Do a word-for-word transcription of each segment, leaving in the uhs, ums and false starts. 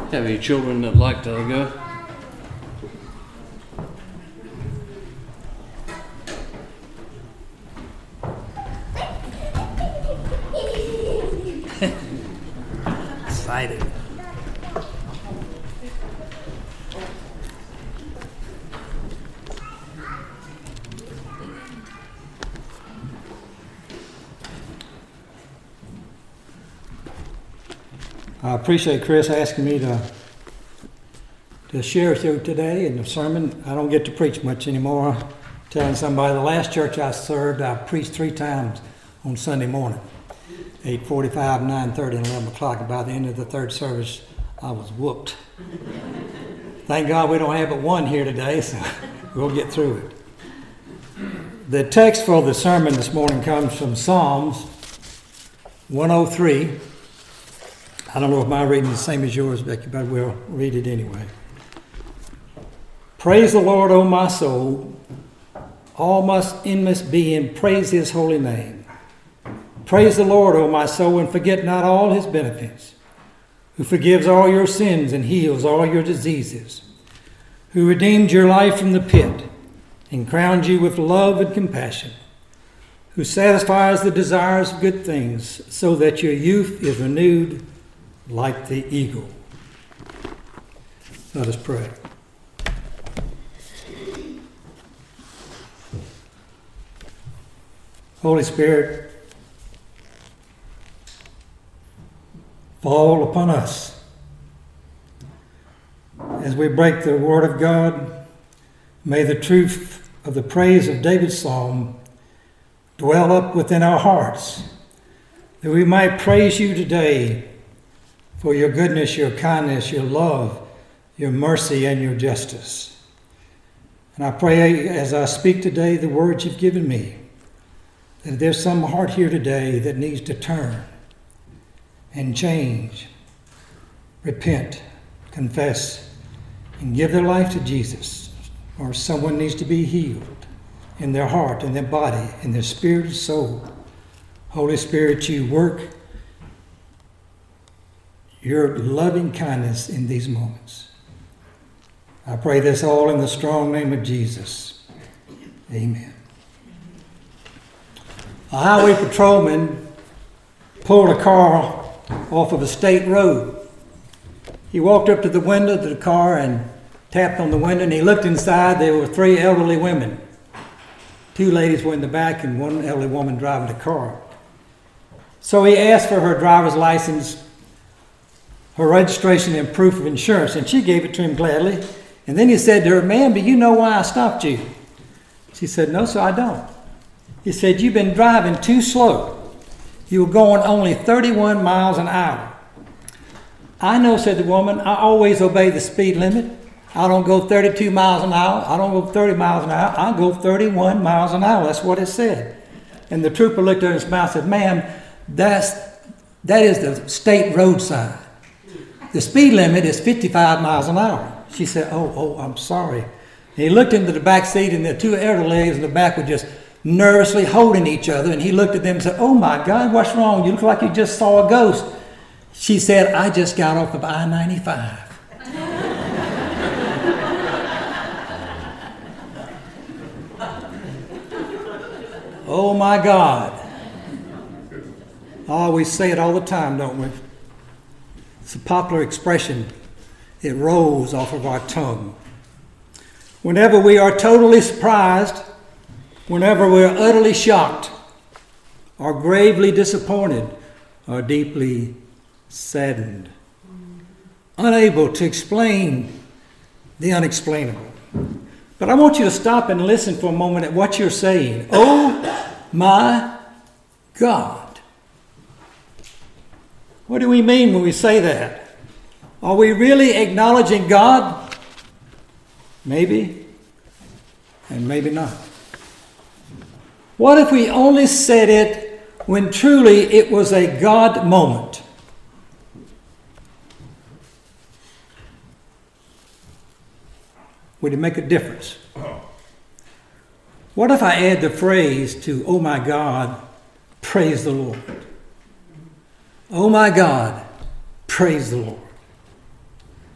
Have any children that like to go? Excited. I appreciate Chris asking me to to share with you today in the sermon. I don't get to preach much anymore. Telling somebody, the last church I served, I preached three times on Sunday morning, eight forty-five, nine thirty, and eleven o'clock. And by the end of the third service, I was whooped. Thank God we don't have but one here today, so we'll get through it. The text for the sermon this morning comes from Psalms one oh three. I don't know if my reading is the same as yours, Becky, but we'll read it anyway. Praise the Lord, O my soul. All my inmost being, praise his holy name. Praise the Lord, O my soul, and forget not all his benefits, who forgives all your sins and heals all your diseases, who redeemed your life from the pit and crowned you with love and compassion, who satisfies the desires of good things so that your youth is renewed like the eagle. Let us pray. Holy Spirit, fall upon us as we break the Word of God. May the truth of the praise of David's psalm dwell up within our hearts, that we might praise you today for your goodness, your kindness, your love, your mercy, and your justice. And I pray as I speak today the words you've given me, that if there's some heart here today that needs to turn and change, repent, confess, and give their life to Jesus, or someone needs to be healed in their heart, in their body, in their spirit and soul. Holy Spirit, you work your loving kindness in these moments. I pray this all in the strong name of Jesus. Amen. A highway patrolman pulled a car off of a state road. He walked up to the window of the car and tapped on the window, and he looked inside. There were three elderly women. Two ladies were in the back and one elderly woman driving the car. So he asked for her driver's license, her registration, and proof of insurance, and she gave it to him gladly. And then he said to her, "Ma'am, do you know why I stopped you?" She said, "No, sir, I don't." He said, "You've been driving too slow. You were going only thirty-one miles an hour." "I know," said the woman. "I always obey the speed limit. I don't go thirty-two miles an hour. I don't go thirty miles an hour. I go thirty-one miles an hour. That's what it said." And the trooper looked at her in his mouth and said, "Ma'am, that's, that is the state road sign. The speed limit is fifty-five miles an hour." She said, "Oh, oh, I'm sorry." And he looked into the back seat, and the two elderly ladies in the back were just nervously holding each other. And he looked at them and said, "Oh my God, what's wrong? You look like you just saw a ghost." She said, "I just got off of I ninety-five. Oh my God. Oh, we say it all the time, don't we? It's a popular expression. It rolls off of our tongue. Whenever we are totally surprised, whenever we're utterly shocked, or gravely disappointed, or deeply saddened, unable to explain the unexplainable. But I want you to stop and listen for a moment at what you're saying. Oh my God. What do we mean when we say that? Are we really acknowledging God? Maybe, and maybe not. What if we only said it when truly it was a God moment? Would it make a difference? What if I add the phrase to, "Oh my God, praise the Lord"? Oh my God, praise the Lord.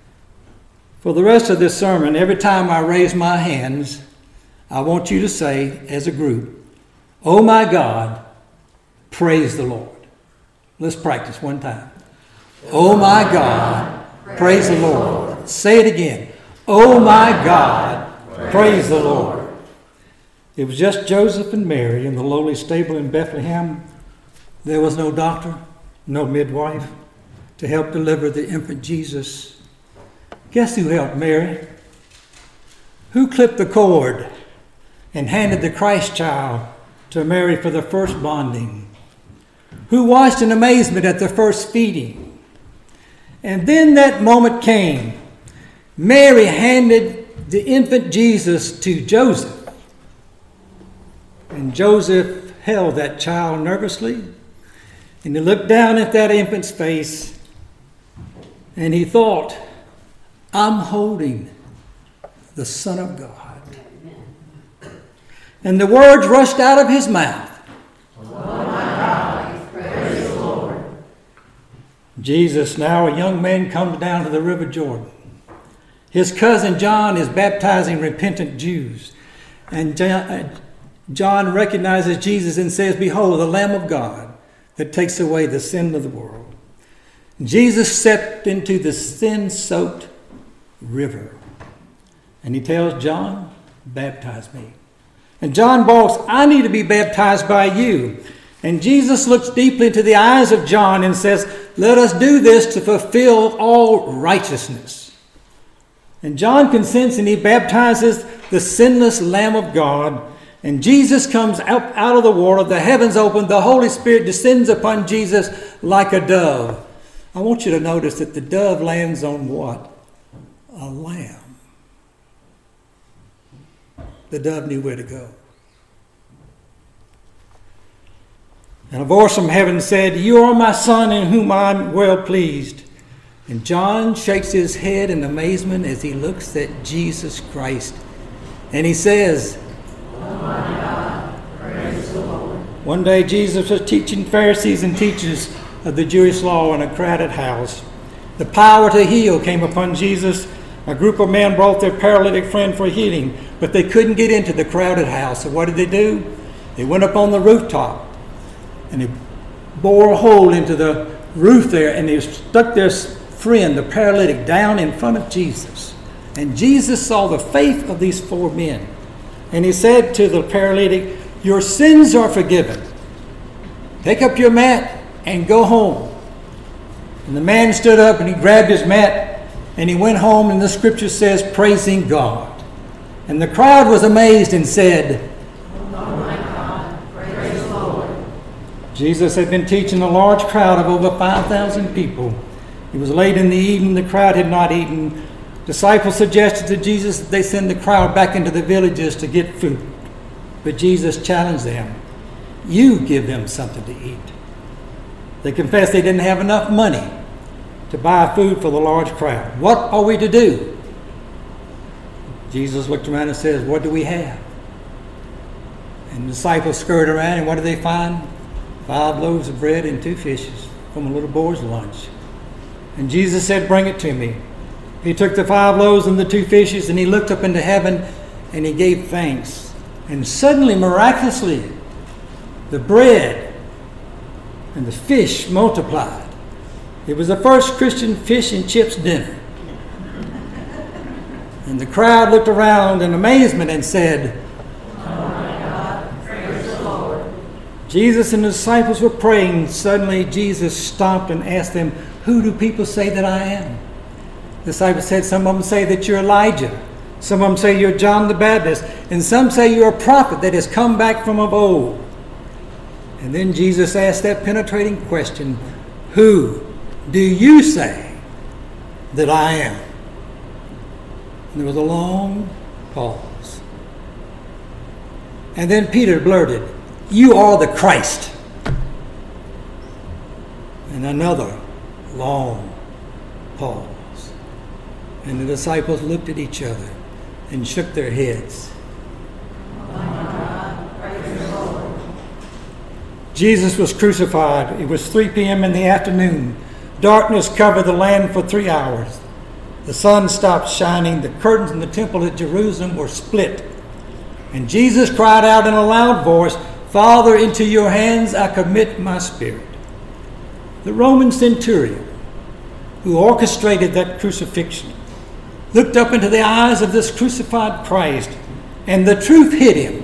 For the rest of this sermon, every time I raise my hands, I want you to say, as a group, "Oh my God, praise the Lord." Let's practice one time. Oh my God, praise the Lord. Say it again. Oh my God, praise the Lord. It was just Joseph and Mary in the lowly stable in Bethlehem. There was no doctor, no midwife to help deliver the infant Jesus. Guess who helped Mary? Who clipped the cord and handed the Christ child to Mary for the first bonding? Who watched in amazement at the first feeding? And then that moment came. Mary handed the infant Jesus to Joseph. And Joseph held that child nervously. And he looked down at that infant's face. And he thought, I'm holding the Son of God. And the words rushed out of his mouth. Oh my God, praise the Lord. Jesus, now a young man, comes down to the River Jordan. His cousin John is baptizing repentant Jews. And John recognizes Jesus and says, "Behold, the Lamb of God that takes away the sin of the world." Jesus stepped into the sin-soaked river. And he tells John, "Baptize me." And John balks, "I need to be baptized by you." And Jesus looks deeply into the eyes of John and says, "Let us do this to fulfill all righteousness." And John consents and he baptizes the sinless Lamb of God. And Jesus comes out, out of the water, the heavens open, the Holy Spirit descends upon Jesus like a dove. I want you to notice that the dove lands on what? A lamb. The dove knew where to go. And a voice from heaven said, "You are my Son in whom I am well pleased." And John shakes his head in amazement as he looks at Jesus Christ. And he says, "Oh my God, praise the Lord." One day Jesus was teaching Pharisees and teachers of the Jewish law in a crowded house. The power to heal came upon Jesus. A group of men brought their paralytic friend for healing, but they couldn't get into the crowded house. So what did they do? They went up on the rooftop and they bore a hole into the roof there, and they stuck their friend, the paralytic, down in front of Jesus. And Jesus saw the faith of these four men. And he said to the paralytic, "Your sins are forgiven. Take up your mat and go home." And the man stood up and he grabbed his mat and he went home, and the scripture says, praising God. And the crowd was amazed and said, "Oh my God, praise the Lord." Jesus had been teaching a large crowd of over five thousand people. It was late in the evening, the crowd had not eaten. Disciples suggested to Jesus that they send the crowd back into the villages to get food. But Jesus challenged them. You give them something to eat. They confessed they didn't have enough money to buy food for the large crowd. What are we to do? Jesus looked around and says, "What do we have?" And the disciples scurried around, and what did they find? Five loaves of bread and two fishes from a little boy's lunch. And Jesus said, "Bring it to me." He took the five loaves and the two fishes, and he looked up into heaven and he gave thanks. And suddenly, miraculously, the bread and the fish multiplied. It was the first Christian fish and chips dinner. And the crowd looked around in amazement and said, "Oh my God, praise the Lord." Jesus and the disciples were praying. Suddenly Jesus stopped and asked them, "Who do people say that I am?" The disciples said, "Some of them say that you're Elijah. Some of them say you're John the Baptist. And some say you're a prophet that has come back from of old." And then Jesus asked that penetrating question, "Who do you say that I am?" And there was a long pause. And then Peter blurted, "You are the Christ." And another long pause. And the disciples looked at each other and shook their heads. Jesus was crucified. It was three p.m. in the afternoon. Darkness covered the land for three hours. The sun stopped shining. The curtains in the temple at Jerusalem were split. And Jesus cried out in a loud voice, "Father, into your hands I commit my spirit." The Roman centurion, who orchestrated that crucifixion, looked up into the eyes of this crucified Christ, and the truth hit him.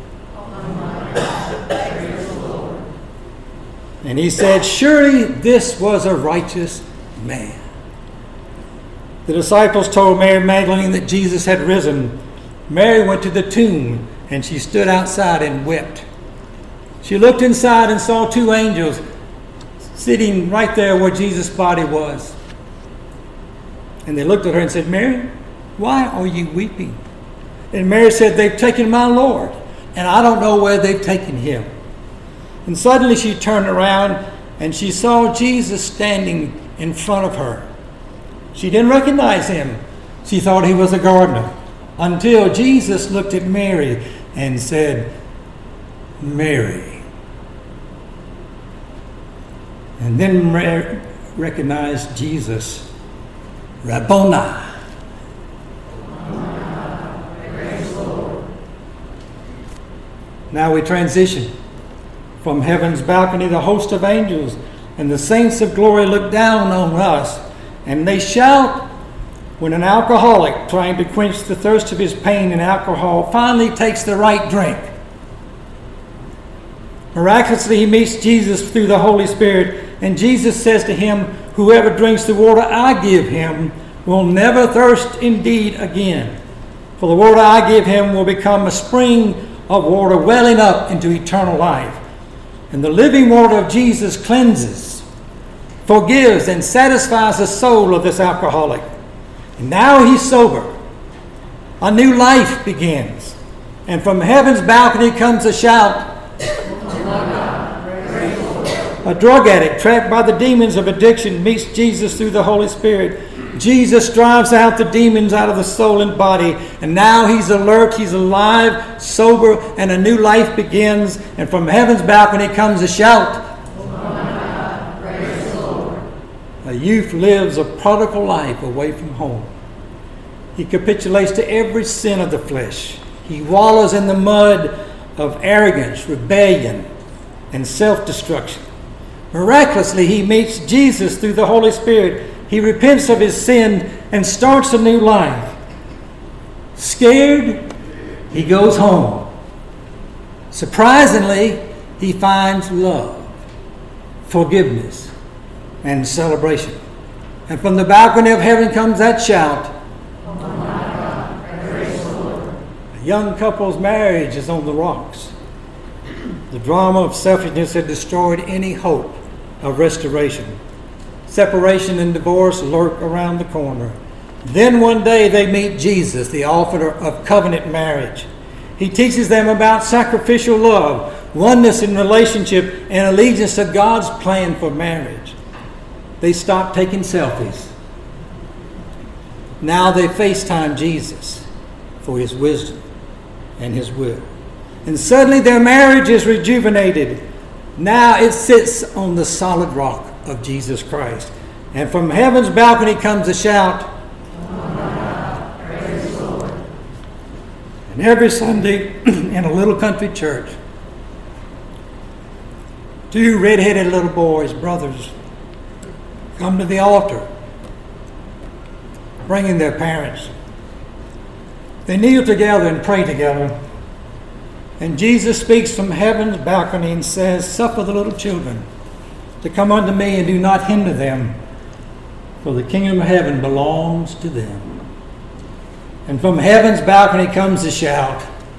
And he said, "Surely this was a righteous man." The disciples told Mary Magdalene that Jesus had risen. Mary went to the tomb, and she stood outside and wept. She looked inside and saw two angels sitting right there where Jesus' body was. And they looked at her and said, "Mary, why are you weeping?" And Mary said, "They've taken my Lord, and I don't know where they've taken him." And suddenly she turned around and she saw Jesus standing in front of her. She didn't recognize him. She thought he was a gardener, until Jesus looked at Mary and said, "Mary." And then Mary recognized Jesus. "Rabboni." Now we transition. From heaven's balcony, the host of angels and the saints of glory look down on us, and they shout when an alcoholic trying to quench the thirst of his pain in alcohol finally takes the right drink. Miraculously, he meets Jesus through the Holy Spirit, and Jesus says to him, "Whoever drinks the water I give him will never thirst indeed again. For the water I give him will become a spring of water welling up into eternal life." And the living water of Jesus cleanses, forgives, and satisfies the soul of this alcoholic. And now he's sober. A new life begins. And from heaven's balcony comes a shout. A drug addict trapped by the demons of addiction meets Jesus through the Holy Spirit. Jesus drives out the demons out of the soul and body, and now he's alert, he's alive, sober, and a new life begins. And from heaven's balcony comes a shout. A youth lives a prodigal life away from home. He capitulates to every sin of the flesh. He wallows in the mud of arrogance, rebellion, and self-destruction. Miraculously, he meets Jesus through the Holy Spirit. He repents of his sin and starts a new life. Scared, he goes home. Surprisingly, he finds love, forgiveness, and celebration. And from the balcony of heaven comes that shout. A young couple's marriage is on the rocks. The drama of selfishness had destroyed any hope of restoration. Separation and divorce lurk around the corner. Then one day they meet Jesus, the author of covenant marriage. He teaches them about sacrificial love, oneness in relationship, and allegiance to God's plan for marriage. They stop taking selfies. Now they FaceTime Jesus for his wisdom and his will. And suddenly their marriage is rejuvenated. Now it sits on the solid rock of Jesus Christ. And from heaven's balcony comes a shout. Praise the Lord. And every Sunday in a little country church, two red-headed little boys, brothers, come to the altar, bringing their parents. They kneel together and pray together. And Jesus speaks from heaven's balcony and says, "Suffer the little children to come unto me, and do not hinder them, for the kingdom of heaven belongs to them." And from heaven's balcony comes a shout.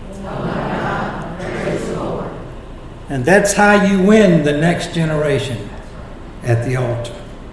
Praise the Lord. And that's how you win the next generation at the altar.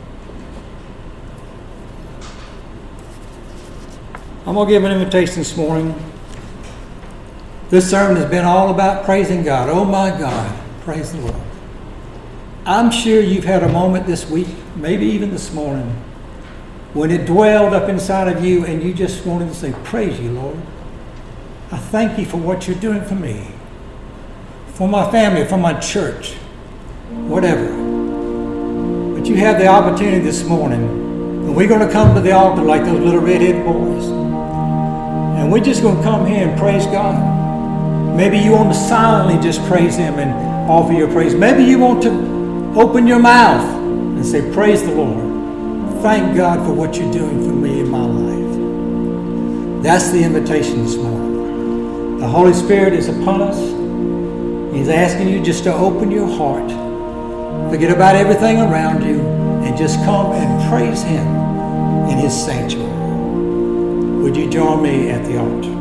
I'm going to give an invitation this morning. This sermon has been all about praising God. Oh my God, praise the Lord. I'm sure you've had a moment this week, maybe even this morning, when it dwelled up inside of you and you just wanted to say, "Praise you, Lord. I thank you for what you're doing for me, for my family, for my church," whatever. But you have the opportunity this morning And we're going to come to the altar like those little red-headed boys. And we're just going to come here and praise God. Maybe you want to silently just praise Him and offer your praise. Maybe you want to open your mouth and say, praise the Lord. Thank God for what you're doing for me in my life. That's the invitation this morning. The Holy Spirit is upon us. He's asking you just to open your heart. Forget about everything around you and just come and praise Him in His sanctuary. Would you join me at the altar?